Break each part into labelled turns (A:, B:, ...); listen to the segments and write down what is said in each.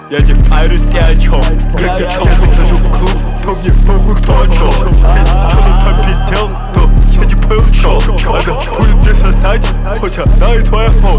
A: Я не парюсь ни о чем. Когда я захожу в клуб, то мне похуй кто о чем. Что-то там пиздел, но я не понял чё. Она будет мне сосать, хоть она и твоя хоу.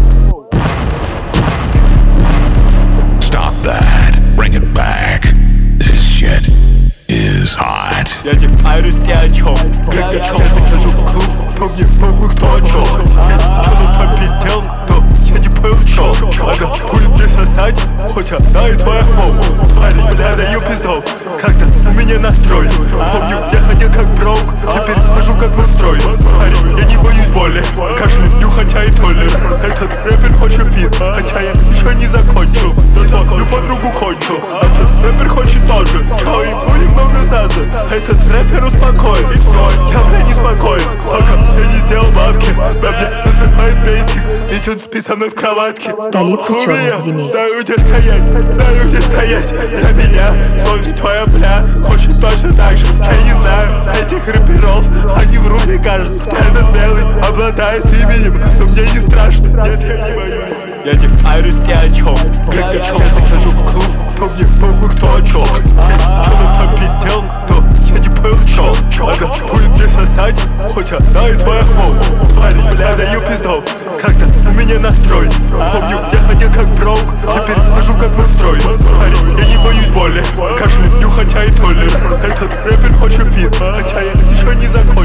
B: Stop that, bring it back. This shit is hot.
A: Я не парюсь ни о чем. Когда я захожу в клуб, то мне похуй кто о чем. Что-то там пиздел, но я не понял чё. Она будет мне сосать, хоть она и твоя хоу. Парень, бля, даю пиздов, когда у меня настрой. Помню, я ходил как броук, теперь хожу как в строй. Парень, я не боюсь боли, кашляю, хотя и толлер. Этот рэпер хочет фит, хотя я еще не закончил. Твою подругу кончил, этот рэпер хочет тоже. Чё, ему немного саза. Этот рэпер успокоен, и всё, я, бля, не спокоен. Пока я не сделал бабки, на мне засыпает бейстик, ведь он спит со мной в кроватке.
C: Столица черных земель.
A: Знаю, где стоять, знаю, где стоять. На меня смотрит твоя бля, хочет точно так же. Я не знаю этих рэперов, они врут, мне кажется. Этот белый обладает именем, но мне не страшно, нет, я не боюсь. Я не парюсь ни о чем. Когда я захожу в клуб, то мне похуй кто о чем. Что-то там пиздел, но я не понял чё. Она будет мне сосать, хоть она и твоя хоу. Парень, бля, даю пиздов, когда у меня настрой. Помню, я ходил как броук, теперь хожу как в строй. Парень, я не боюсь боли, кашляю, хотя и толлер. Этот рэпер хочет фит, хотя я еще не закончил.